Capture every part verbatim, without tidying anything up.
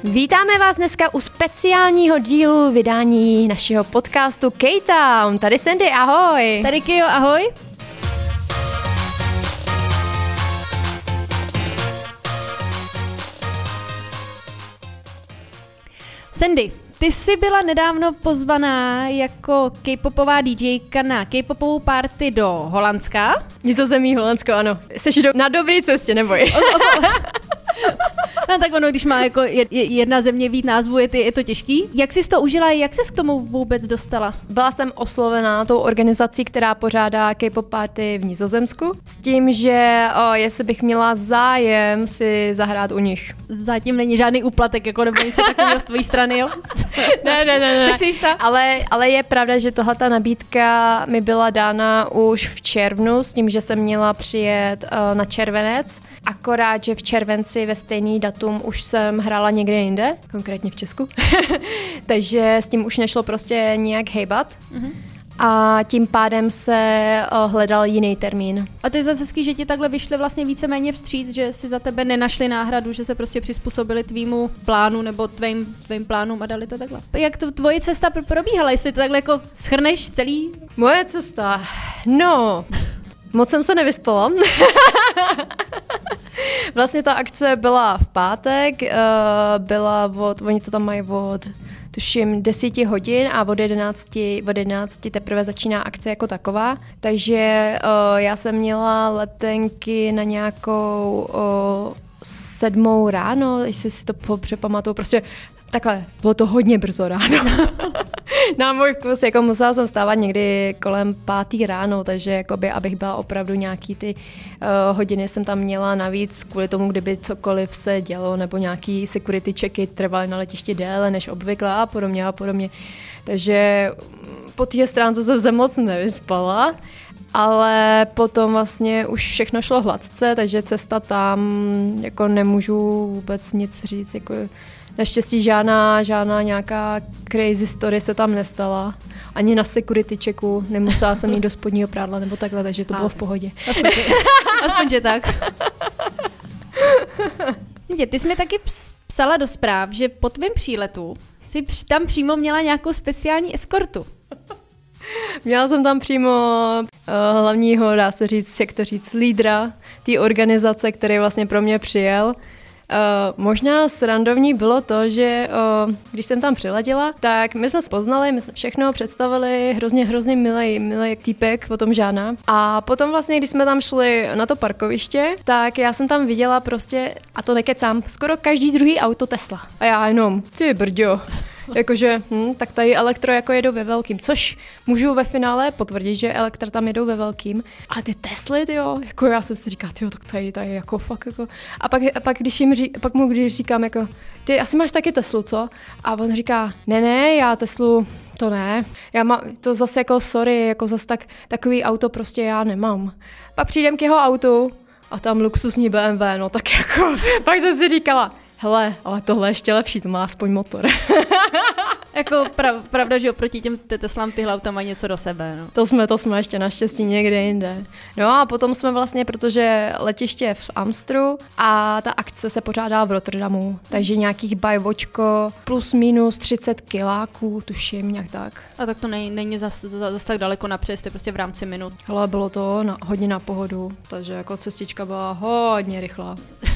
Vítáme vás dneska u speciálního dílu vydání našeho podcastu K-Town. Tady Sandy, ahoj. Tady Kio, ahoj. Sandy, ty jsi byla nedávno pozvaná jako K-popová DJka na K-popovou party do Holandska. Nizozemí, Holandsko, ano. Jsi do, na dobré cestě, neboj. No tak ono, když má jako jedna země víc názvu, je, je to těžký. Jak jsi to užila, jak jsi k tomu vůbec dostala? Byla jsem oslovená tou organizací, která pořádá K-pop party v Nizozemsku, s tím, že o, jestli bych měla zájem si zahrát u nich. Zatím není žádný úplatek, jako nebo něco takového z tvojí strany, jo? ne, ne, ne, ne. Jsi jistá? Ale, ale je pravda, že tahleta nabídka mi byla dána už v červnu, s tím, že jsem měla přijet uh, na červenec, akorát, že v červenci ve stejný datum už jsem hrála někde jinde, konkrétně v Česku, takže s tím už nešlo prostě nějak hejbat. Mm-hmm. A tím pádem se uh, hledal jiný termín. A to je zase hezký, že ti takhle vyšli vlastně víceméně vstříc, že si za tebe nenašli náhradu, že se prostě přizpůsobili tvýmu plánu nebo tvým, tvým plánům a dali to takhle. Jak to tvoje cesta probíhala, jestli to takhle jako shrneš celý? Moje cesta? No, moc jsem se nevyspala. Vlastně ta akce byla v pátek, uh, byla od, oni to tam mají od tuším deset hodin a od jedenácti, od jedenácti teprve začíná akce jako taková. Takže uh, já jsem měla letenky na nějakou uh, sedmou ráno, jestli si to přepamatuju, prostě takhle, bylo to hodně brzo ráno. Na můj vkus, jako musela jsem stávat někdy kolem pátý ráno, takže jakoby, abych byla opravdu nějaký ty uh, hodiny jsem tam měla navíc kvůli tomu, kdyby cokoliv se dělo, nebo nějaký security checky trvaly na letišti déle než obvykle a podobně a podobně. Takže po té stránce jsem se moc nevyspala. Ale potom vlastně už všechno šlo hladce, takže cesta tam, jako nemůžu vůbec nic říct, jako naštěstí žádná, žádná nějaká crazy story se tam nestala. Ani na security checku nemusela jsem jít do spodního prádla nebo takhle, takže to bylo v pohodě. Aspoň, že, aspoň, že tak. Ty jsi mi taky psala do zpráv, že po tvém příletu jsi tam přímo měla nějakou speciální eskortu. Měla jsem tam přímo uh, hlavního, dá se říct, jak to říct, lídra té organizace, který vlastně pro mě přijel. Uh, možná srandovní bylo to, že uh, když jsem tam přiletěla, tak my jsme se poznali, my jsme všechno představili, hrozně, hrozně milej, milej týpek, o tom žádná. A potom vlastně, když jsme tam šli na to parkoviště, tak já jsem tam viděla prostě, a to nekecám, skoro každý druhý auto Tesla. A já jenom, ty brďo. Jakože, hm, tak tady elektro jako jedou ve velkým, což můžu ve finále potvrdit, že elektra tam jedou ve velkým, ale ty Tesly, tyjo, jako já jsem si říkala, tyjo, tak tady, tady jako fakt jako, a pak, a pak když jim ří, pak mu když říkám jako, ty asi máš taky Teslu, co? A on říká, ne, ne, já Teslu, to ne, já mám, to zase jako sorry, jako zase tak, takový auto prostě já nemám. Pak přijdem k jeho autu a tam luxusní bé em vé, no tak jako, pak jsem si říkala, hele, ale tohle je ještě lepší, to má aspoň motor. Jako prav, pravda, že oproti těm Teslám tyhle auta mají něco do sebe. No. To jsme, to jsme ještě naštěstí někde jinde. No a potom jsme vlastně, protože letiště je v Amstru a ta akce se pořádá v Rotterdamu, takže nějakých bajvočko plus minus třicet kiláků, tuším, nějak tak. A tak to není, není zase zas tak daleko napřed, je prostě v rámci minut. Hele, bylo to na, hodně na pohodu, takže jako cestička byla hodně rychlá.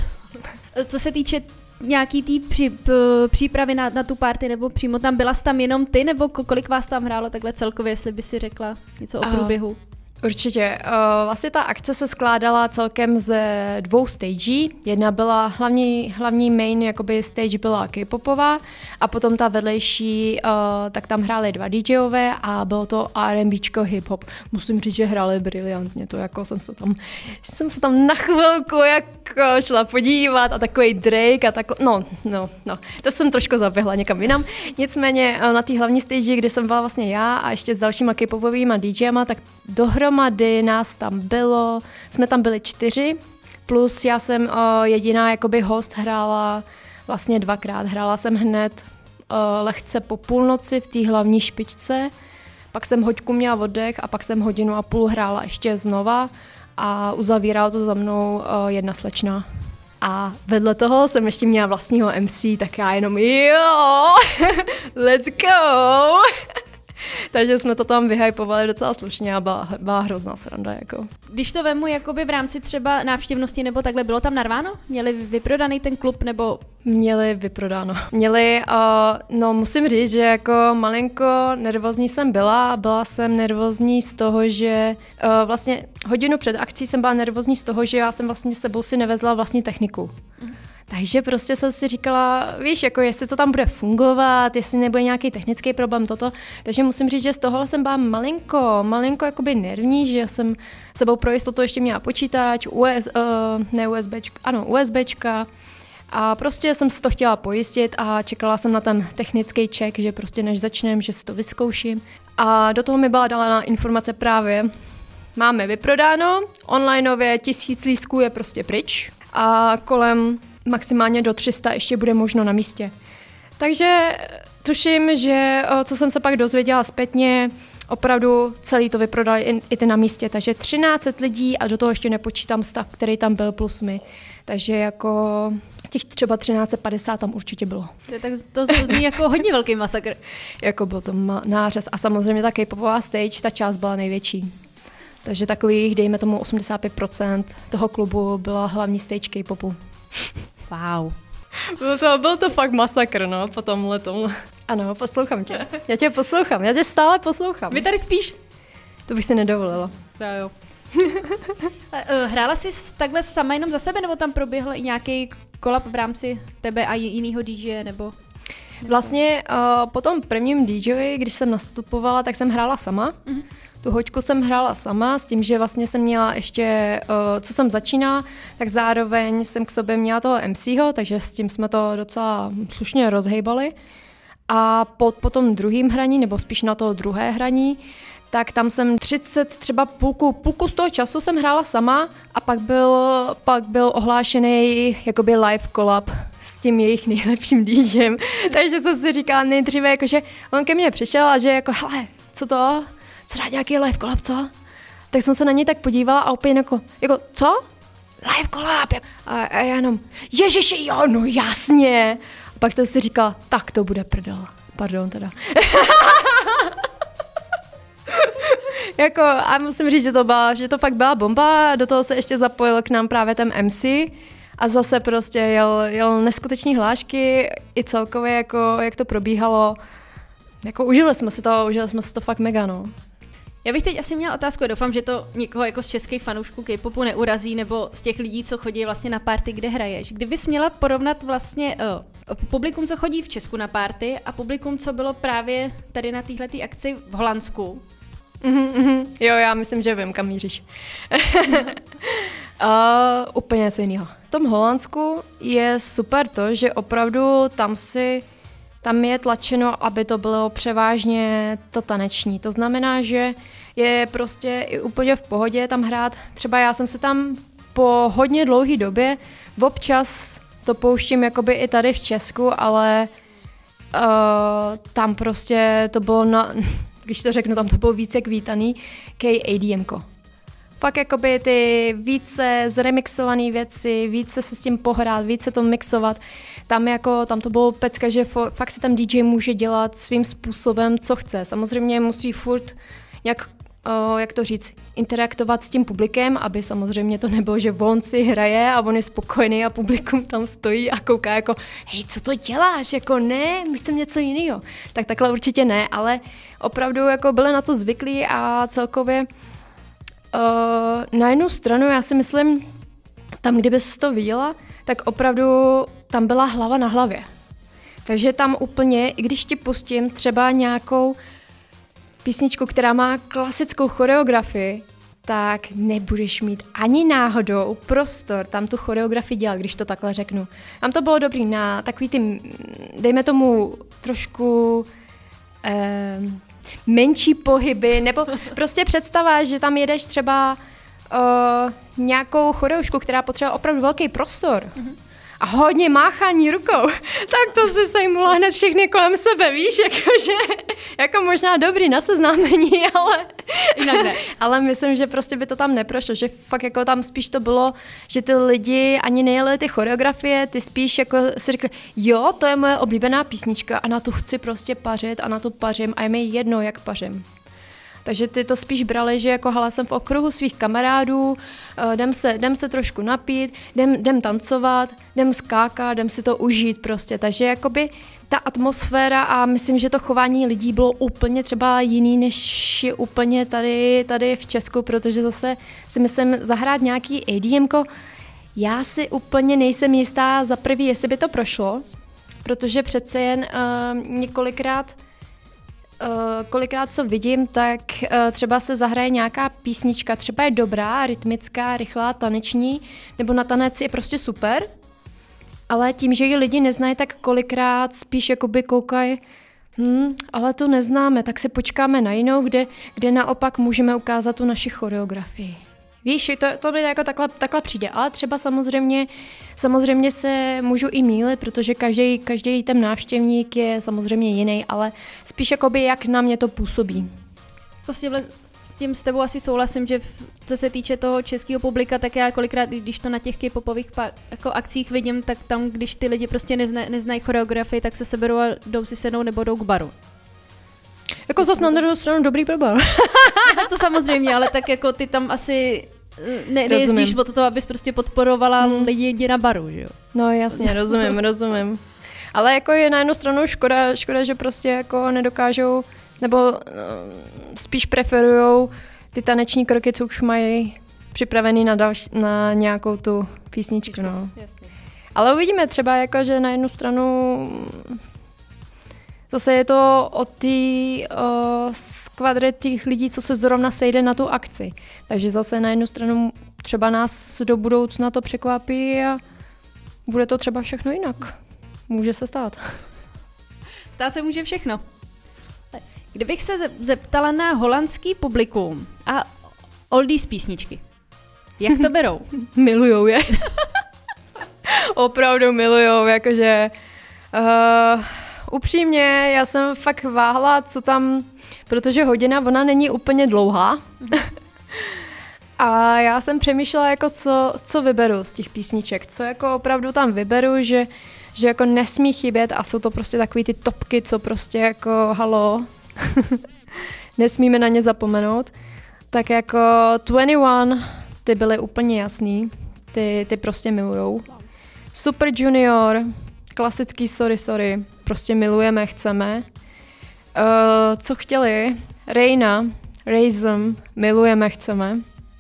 Co se týče nějaký tý při, p, přípravy na, na tu party, nebo přímo tam byla jsi tam jenom ty, nebo kolik vás tam hrálo takhle celkově, jestli by si řekla něco o průběhu? Určitě. Vlastně ta akce se skládala celkem ze dvou stagí. Jedna byla hlavní, hlavní main, jakoby stage byla K-popová a potom ta vedlejší, tak tam hráli dva DJové a bylo to R and Bčko hip-hop. Musím říct, že hráli briliantně, to jako jsem se tam, jsem se tam na chvilku jako šla podívat a takový Drake a tak, no, no, no, to jsem trošku zaběhla někam jinam. Nicméně na té hlavní stage, kde jsem byla vlastně já a ještě s dalšíma K-popovýma DJama, tak dohromady nás tam bylo, jsme tam byli čtyři, plus já jsem uh, jediná jakoby host hrála vlastně dvakrát. Hrála jsem hned uh, lehce po půlnoci v té hlavní špičce, pak jsem hoďku měla oddech a pak jsem hodinu a půl hrála ještě znova a uzavírala to za mnou uh, jedna slečna. A vedle toho jsem ještě měla vlastního em cé, tak já jenom jo, let's go. Takže jsme to tam vyhypovali docela slušně a byla, byla hrozná sranda. Jako. Když to vemu jakoby v rámci třeba návštěvnosti nebo takhle, bylo tam narváno? Měli vyprodaný ten klub nebo... Měli vyprodáno. Měli, uh, no musím říct, že jako malinko nervózní jsem byla. Byla jsem nervózní z toho, že uh, vlastně hodinu před akcí jsem byla nervózní z toho, že já jsem vlastně sebou si nevezla vlastní techniku. Mm. Takže prostě jsem si říkala, víš, jako jestli to tam bude fungovat, jestli nebude nějaký technický problém, toto. Takže musím říct, že z toho jsem byla malinko, malinko jakoby nervní, že jsem sebou pro jistotu ještě měla počítač, U S, uh, ne USBčka, ano, USBčka. A prostě jsem si to chtěla pojistit a čekala jsem na ten technický check, že prostě než začnem, že si to vyzkouším. A do toho mi byla dána informace právě, máme vyprodáno, onlineově tisíc lístků je prostě pryč a kolem maximálně do tři sta ještě bude možno na místě. Takže tuším, že co jsem se pak dozvěděla zpětně, opravdu celý to vyprodali i, i ty na místě, takže třináct set lidí a do toho ještě nepočítám stav, který tam byl plus my. Takže jako těch třeba třináct set padesát tam určitě bylo. Tak to, to zní jako hodně velký masakr. Jako byl to ma- nářez a samozřejmě ta K-popová stage, ta část byla největší. Takže takových, dejme tomu osmdesát pět procent toho klubu byla hlavní stage K-popu. Wow. Byl to, byl to fakt masakr, no, po tomhle tomu. Ano, poslouchám tě. Já tě poslouchám, já tě stále poslouchám. Vy tady spíš? To bych si nedovolila. Já jo. Hrála jsi takhle sama jenom za sebe, nebo tam proběhl i nějaký kolab v rámci tebe a jinýho dý džeje, nebo? Vlastně uh, po tom prvním dý džeji, když jsem nastupovala, tak jsem hrála sama. Mm-hmm. Tu hoďku jsem hrála sama s tím, že vlastně jsem měla ještě, uh, co jsem začínala, tak zároveň jsem k sobě měla toho em cého, takže s tím jsme to docela slušně rozhejbali. A po, po tom druhém hraní, nebo spíš na to druhé hraní, tak tam jsem třicet, třeba půlku, půlku z toho času jsem hrála sama a pak byl, pak byl ohlášený jakoby live collab s tím jejich nejlepším DJem. Takže jsem si říkala nejdříve, jakože on ke mně přišel a že jako, hele, co to? Co dá nějaký live collab, co? Tak jsem se na něj tak podívala a opět jako, jako co? Live collab. A, a já jenom, ježiši, jo, no jasně. A pak jsem si říkala, tak to bude prdel. Pardon teda. Jako, a musím říct, že to, byla, že to fakt byla bomba, do toho se ještě zapojil k nám právě ten em cé a zase prostě jel, jel neskutečný hlášky i celkově, jako, jak to probíhalo. Jako užili jsme si to, užili jsme si to fakt mega, no. Já bych teď asi měla otázku, doufám, že to někoho jako z českých fanoušků K-popu neurazí, nebo z těch lidí, co chodí vlastně na party, kde hraješ. Kdybys měla porovnat vlastně uh, publikum, co chodí v Česku na party a publikum, co bylo právě tady na téhletý akci v Holandsku. Mm-hmm, mm-hmm. Jo, já myslím, že vím, kam míříš. uh, úplně něco jiného. V tom Holandsku je super to, že opravdu tam si tam je tlačeno, aby to bylo převážně to taneční. To znamená, že je prostě i úplně v pohodě tam hrát. Třeba já jsem se tam po hodně dlouhé době, občas to pouštím jakoby i tady v Česku, ale uh, tam prostě to bylo, na, když to řeknu, tam to bylo více jak vítaný, K A D M ko. Pak jakoby ty více zremixované věci, více se s tím pohrát, více to mixovat. Tam, jako, tam to bylo pecka, že fakt si tam dý džej může dělat svým způsobem, co chce. Samozřejmě musí furt nějak, uh, jak to říct, interaktovat s tím publikem, aby samozřejmě to nebylo, že on si hraje a on je spokojený a publikum tam stojí a kouká jako, hej, co to děláš, jako ne, my chceme něco jiného. Tak takhle určitě ne, ale opravdu jako byli na to zvyklí a celkově uh, na jednu stranu já si myslím, tam, kdyby jsi to viděla, tak opravdu tam byla hlava na hlavě. Takže tam úplně, i když ti pustím třeba nějakou písničku, která má klasickou choreografii, tak nebudeš mít ani náhodou prostor tam tu choreografii dělat, když to takhle řeknu. Tam to bylo dobrý na takový ty, dejme tomu trošku eh, menší pohyby, nebo prostě představa, že tam jedeš třeba uh, nějakou choreošku, která potřebuje opravdu velký prostor. Mm-hmm. a hodně máchání rukou, tak to si sejmula hned všechny kolem sebe, víš, jakože, jako možná dobrý na seznámení, ale, jinak ne. ale myslím, že prostě by to tam neprošlo, že fakt jako tam spíš to bylo, že ty lidi ani nejeli ty choreografie, ty spíš jako si řekli, jo, to je moje oblíbená písnička a na tu chci prostě pařit a na to pařím a je mi jedno, jak pařím. Takže ty to spíš brali, že jako hala jsem v okruhu svých kamarádů, jdem se, jdem se trošku napít, jdem, jdem tancovat, jdem skákat, jdem si to užít prostě. Takže jakoby ta atmosféra a myslím, že to chování lidí bylo úplně třeba jiný, než je úplně tady, tady v Česku, protože zase si myslím zahrát nějaký EDMko, já si úplně nejsem jistá za prvý, jestli by to prošlo, protože přece jen uh, několikrát Uh, kolikrát co vidím, tak uh, třeba se zahraje nějaká písnička, třeba je dobrá, rytmická, rychlá, taneční, nebo na tanec je prostě super, ale tím, že ji lidi neznají, tak kolikrát spíš jakoby koukají, hm, ale to neznáme, tak se počkáme na jinou, kde, kde naopak můžeme ukázat tu naši choreografii. Víš, to, to mi jako takhle, takhle přijde, ale třeba samozřejmě, samozřejmě se můžu i mýlit, protože každý, každý ten návštěvník je samozřejmě jiný, ale spíš jakoby jak na mě to působí. Prostě s tím s tebou asi souhlasím, že v, co se týče toho českého publika, tak já kolikrát, když to na těch K-popových pa, jako akcích vidím, tak tam, když ty lidi prostě nezna, neznají choreografii, tak se seberou a jdou si sednout nebo jdou k baru. Jako zase na druhou stranu dobrý problém. No, to samozřejmě, ale tak jako ty tam asi ne, nejezdíš od toho, abys prostě podporovala hmm. lidi na baru, že jo? No jasně, rozumím, rozumím. Ale jako je na jednu stranu škoda, škoda, že prostě jako nedokážou, nebo no, spíš preferujou ty taneční kroky, co už mají připravený na, další, na nějakou tu písničku, no. Jasně. Ale uvidíme třeba jako, že na jednu stranu zase je to o té skvadře těch lidí, co se zrovna sejde na tu akci. Takže zase na jednu stranu třeba nás do budoucna to překvapí a bude to třeba všechno jinak. Může se stát. Stát se může všechno. Kdybych se zeptala na holandský publikum a oldies písničky, jak to berou? Milujou je. Opravdu milujou, jakože... Uh, Upřímně, já jsem fakt váhla, co tam, protože hodina, ona není úplně dlouhá. A já jsem přemýšlela, jako co, co vyberu z těch písniček, co jako opravdu tam vyberu, že, že jako nesmí chybět a jsou to prostě takový ty topky, co prostě jako halo, nesmíme na ně zapomenout. Tak jako dvacet jedna, ty byly úplně jasný, ty, ty prostě milujou. Super Junior, klasický Sorry Sorry, prostě milujeme, chceme. Uh, co chtěli? Reina, Raism, milujeme, chceme.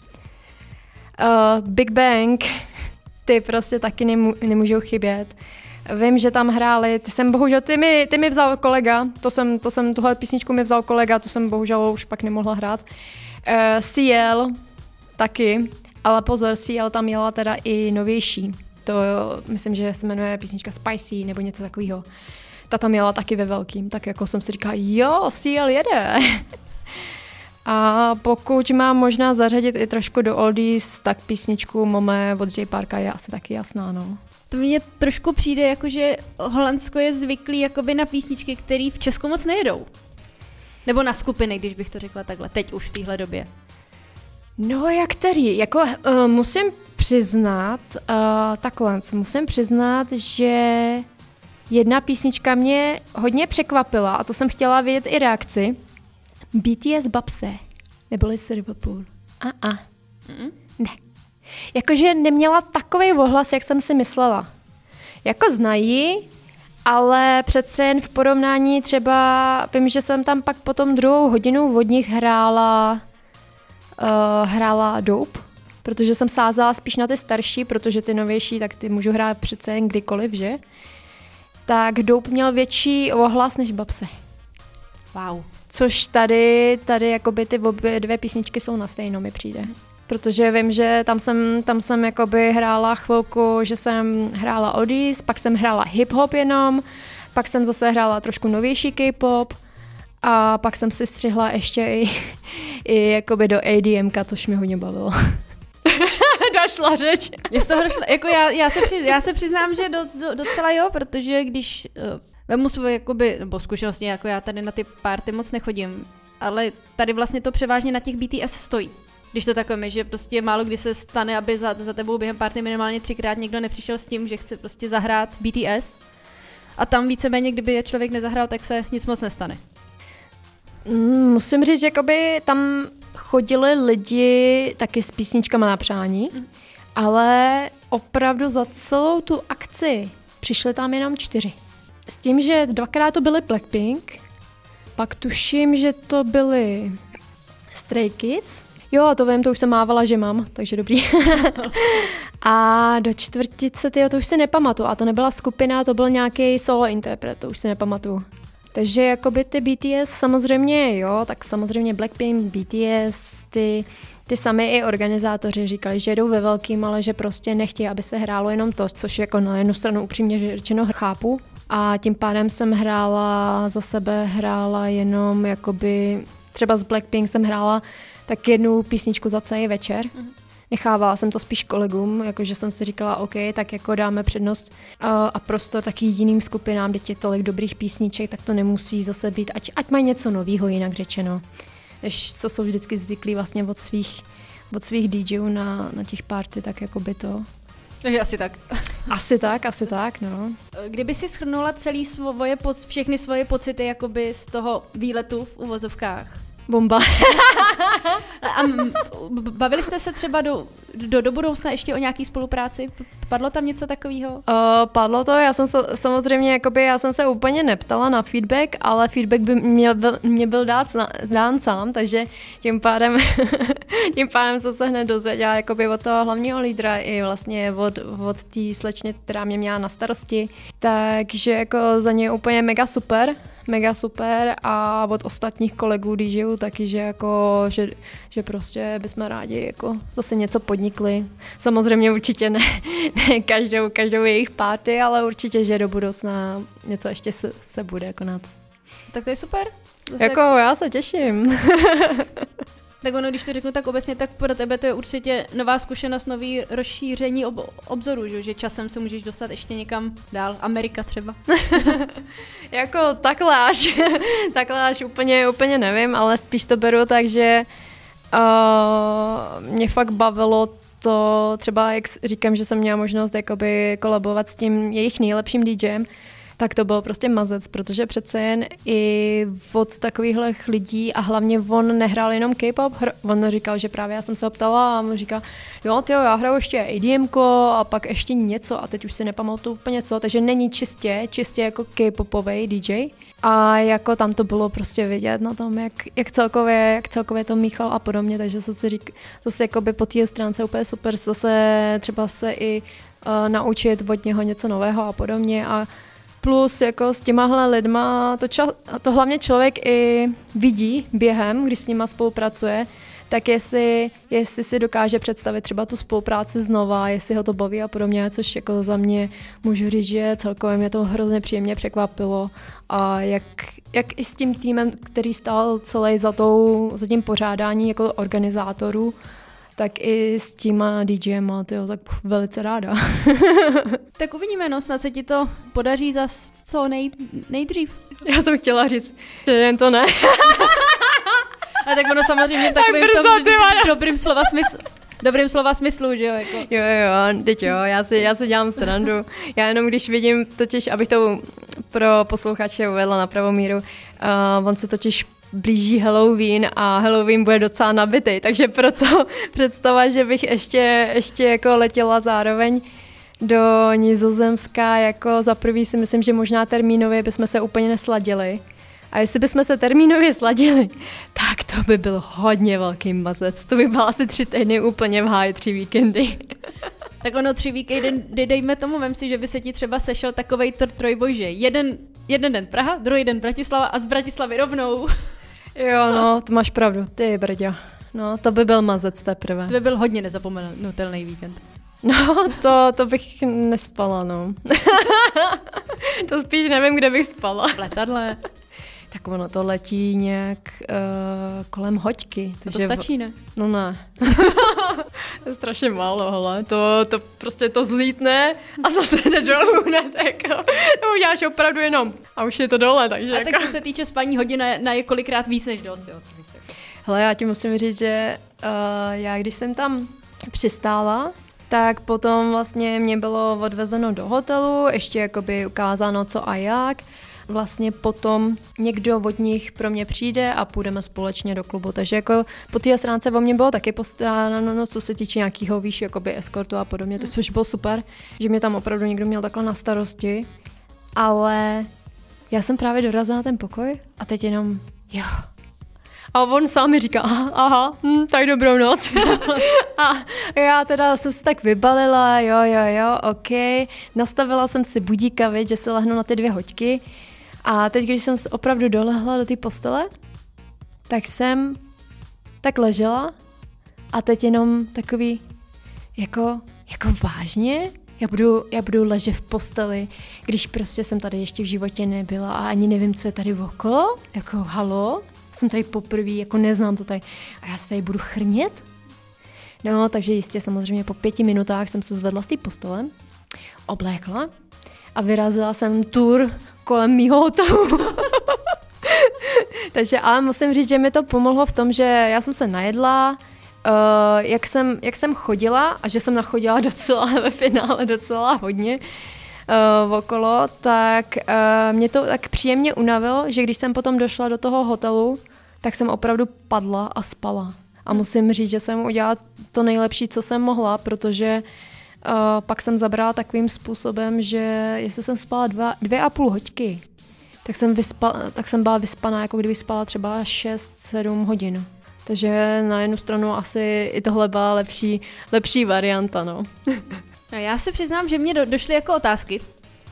Uh, Big Bang, ty prostě taky nemů- nemůžou chybět. Vím, že tam hráli, ty jsem bohužel, ty mi, ty mi vzal kolega, to jsem, to jsem, tuhle písničku mi vzal kolega, tu jsem bohužel už pak nemohla hrát. Uh, C L, taky, ale pozor, C L tam jela teda i novější. To myslím, že se jmenuje písnička Spicy nebo něco takového. Ta tam jela taky ve velkým, tak jako jsem si říkala, jo, C L jede. A pokud mám možná zařadit i trošku do oldies, tak písničku Mome od Jay Parka je asi taky jasná, no. To mně trošku přijde, jako že Holandsko je zvyklý jakoby na písničky, které v Česku moc nejedou. Nebo na skupiny, když bych to řekla takhle, teď už v téhle době. No jak který? Jako uh, musím přiznat, uh, takhle, musím přiznat, že jedna písnička mě hodně překvapila a to jsem chtěla vědět i reakci. B T S Babse, neboli Liverpool. A a. Mm-mm. Ne. Jakože neměla takový ohlas, jak jsem si myslela. Jako znají, ale přece jen v porovnání třeba, vím, že jsem tam pak potom druhou hodinu od nich hrála Uh, hrála Dope, protože jsem sázela spíš na ty starší, protože ty novější, tak ty můžu hrát přece jen kdykoliv, že? Tak Dope měl větší ohlas než Babse. Wow. Což tady, tady jakoby ty obě dvě písničky jsou na stejno, mi přijde. Protože vím, že tam jsem, tam jsem jakoby hrála chvilku, že jsem hrála oldies, pak jsem hrála hip-hop jenom, pak jsem zase hrála trošku novější K-pop, a pak jsem si střihla ještě i, i jakoby do A D M ka, což mi hodně bavilo. šla řeč. Mě z toho došla, jako já, já, se přiz, já se přiznám, že do, do, docela jo, protože když uh, vemu svoje, jakoby, nebo zkušenosti, jako já tady na ty party moc nechodím, ale tady vlastně to převážně na těch B T S stojí. Když to takové, že prostě málo kdy se stane, aby za, za tebou během party minimálně třikrát někdo nepřišel s tím, že chce prostě zahrát B T S. A tam víceméně, kdyby je člověk nezahrál, tak se nic moc nestane. Mm, musím říct, že jakoby tam chodili lidi taky s písničkama na přání, mm. ale opravdu za celou tu akci přišli tam jenom čtyři. S tím, že dvakrát to byly Blackpink, pak tuším, že to byly Stray Kids. Jo, to vím, to už jsem mávala, že mám, takže dobrý. A do čtvrtice, tyjo, to už si nepamatuju. A to nebyla skupina, to byl nějaký solo interpret, to už si nepamatuju. Takže jakoby ty B T S samozřejmě, jo, tak samozřejmě Blackpink, B T S, ty, ty sami i organizátoři říkali, že jdou ve velkým, ale že prostě nechtějí, aby se hrálo jenom to, což jako na jednu stranu upřímně řečeno chápu. A tím pádem jsem hrála za sebe, hrála jenom jakoby, třeba z Blackpink jsem hrála tak jednu písničku za celý večer. Mm-hmm. Nechávala jsem to spíš kolegům, jakože jsem si říkala, OK, tak jako dáme přednost a, a prostor taky jiným skupinám, kde je tolik dobrých písniček, tak to nemusí zase být, ať, ať mají něco novýho, jinak řečeno. Než co jsou vždycky zvyklí vlastně od svých, od svých DJů na, na těch party, tak jako by to... Takže asi tak. Asi tak, asi tak, no. Kdyby si shrnula celý svoje, všechny svoje pocity jakoby z toho výletu v uvozovkách? Bomba. A bavili jste se třeba do, do, do budoucna ještě o nějaký spolupráci? Padlo tam něco takového? Uh, padlo to, já jsem se, samozřejmě, jakoby, já jsem se úplně neptala na feedback, ale feedback by mě byl, mě byl dát, dán sám, takže tím pádem, tím pádem jsem se hned dozvěděla jakoby od toho hlavního lídra i vlastně od, od té slečny, která mě měla na starosti, takže jako za ně úplně mega super. Mega super a od ostatních kolegů DJů taky, že jako, že, že prostě bychom rádi jako zase něco podnikli. Samozřejmě určitě ne, ne každou, každou jejich party, ale určitě, že do budoucna něco ještě se, se bude konat. Tak to je super. Zase jako jak... já se těším. Tak ono, když to řeknu tak obecně, tak pro tebe to je určitě nová zkušenost, nový rozšíření ob- obzoru, že? že časem se můžeš dostat ještě někam dál. Amerika třeba. Jako takhle až, takhle až úplně, úplně nevím, ale spíš to beru tak, že uh, mě fakt bavilo to, třeba jak říkám, že jsem měla možnost jakoby kolabovat s tím jejich nejlepším DJem, tak to byl prostě mazec, protože přece jen i od takovýchhle lidí a hlavně on nehrál jenom K-pop, on říkal, že právě já jsem se ho ptala a on říká, jo, tyjo, já hraju ještě EDMko a pak ještě něco a teď už si nepamatuju úplně co, takže není čistě, čistě jako K-popovej D J a jako tam to bylo prostě vidět na tom, jak, jak, celkově, jak celkově to míchal a podobně, takže zase řík, zase jakoby po té stránce úplně super, zase třeba se i uh, naučit od něho něco nového a podobně a plus jako s těmahle lidma, to, ča- to hlavně člověk i vidí během, když s nima spolupracuje, tak jestli, jestli si dokáže představit třeba tu spolupráci znova, jestli ho to baví a podobně, což jako za mě můžu říct, že celkově mě to hrozně příjemně překvapilo a jak, jak i s tím týmem, který stál celý za, tou, za tím pořádání jako organizátorů, tak i s těma DJema, tyjo, tak velice ráda. Tak uvidíme, no, snad se ti to podaří zas co nej, nejdřív. Já jsem chtěla říct, že jen to ne. A tak ono samozřejmě v takovým tom dobrým slova smyslu. Dobrým slova smyslu, že jo? Jako. Jo, jo, jo, teď jo, já si, já si dělám srandu. Já jenom když vidím, totiž, abych to pro posluchače uvedla na pravou míru, uh, on se totiž blíží Halloween a Halloween bude docela nabitý, takže proto představa, že bych ještě, ještě jako letěla zároveň do Nizozemska, jako za prvý si myslím, že možná termínově bychom se úplně nesladili. A jestli bychom se termínově sladili, tak to by byl hodně velký mazec. To by bylo asi tři týdny úplně v háji, tři víkendy. Tak ono tři víkendy, dejme tomu, vem si, že by se ti třeba sešel takovej trojboj, že jeden, jeden den Praha, druhý den Bratislava a z Bratislavy rovnou. Jo, no, to máš pravdu, ty brďo. No, to by byl mazec teprve. To by byl hodně nezapomenutelný víkend. No, to, to bych nespala, no. To spíš nevím, kde bych spala. V letadle. tak ono to letí nějak uh, kolem hoďky. To stačí, ne? No ne. To je strašně málo, hele. To, to prostě to zlítne a zase jde dolů, ne? To, jako, to uděláš opravdu jenom a už je to dole, takže A jako... tak co se týče spaní hodina na je kolikrát víc než dost, jo? Hele, já ti musím říct, že uh, já když jsem tam přistála, tak potom vlastně mě bylo odvezeno do hotelu, ještě jakoby ukázáno co a jak. Vlastně potom někdo od nich pro mě přijde a půjdeme společně do klubu. Takže jako po té stránce o mě bylo taky postaráno, no, co se týče nějakého výš, jakoby eskortu a podobně, to, což bylo super, že mě tam opravdu někdo měl takhle na starosti. Ale já jsem právě dorazila na ten pokoj a teď jenom, jo. A on sám mi říká, aha, aha hm, tak dobrou noc. A já teda jsem se tak vybalila, jo, jo, jo, ok. Nastavila jsem si budíka, viď, že se lehnu na ty dvě hoďky. A teď, když jsem se opravdu dolehla do té postele, tak jsem tak ležela a teď jenom takový, jako, jako vážně? Já budu, já budu ležet v posteli, když prostě jsem tady ještě v životě nebyla a ani nevím, co je tady okolo. Jako halo? Jsem tady poprvé, jako neznám to tady. A já se tady budu chrnět? No, takže jistě samozřejmě po pěti minutách jsem se zvedla z té postele, oblékla a vyrazila jsem tur kolem mýho hotelu. Takže ale musím říct, že mi to pomohlo v tom, že já jsem se najedla, uh, jak, jsem, jak jsem chodila a že jsem nachodila docela ve finále docela hodně uh, okolo, tak uh, mě to tak příjemně unavilo, že když jsem potom došla do toho hotelu, tak jsem opravdu padla a spala. A musím říct, že jsem udělala to nejlepší, co jsem mohla, protože uh, pak jsem zabrala takovým způsobem, že jestli jsem spala dva, dvě a půl hoďky, tak jsem, vyspa, tak jsem byla vyspaná, jako kdyby spala třeba šest sedm hodin. Takže na jednu stranu asi i tohle byla lepší, lepší varianta, no. A já se přiznám, že mě do, došly jako otázky.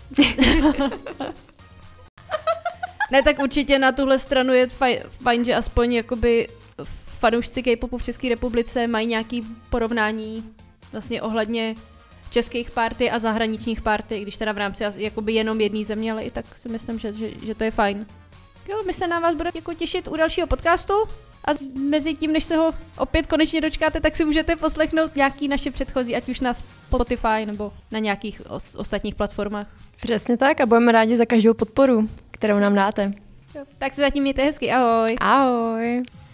Ne, tak určitě na tuhle stranu je fajn, fajn že aspoň jakoby fanoušci K-popu v České republice mají nějaký porovnání vlastně ohledně českých party a zahraničních party, když teda v rámci jakoby jenom jedné země, ale i tak si myslím, že, že, že to je fajn. Jo, my se na vás budeme jako těšit u dalšího podcastu a mezi tím, než se ho opět konečně dočkáte, tak si můžete poslechnout nějaký naše předchozí, ať už na Spotify nebo na nějakých os, ostatních platformách. Přesně tak a budeme rádi za každou podporu, kterou nám dáte. Jo, tak se zatím mějte hezky, ahoj. Ahoj.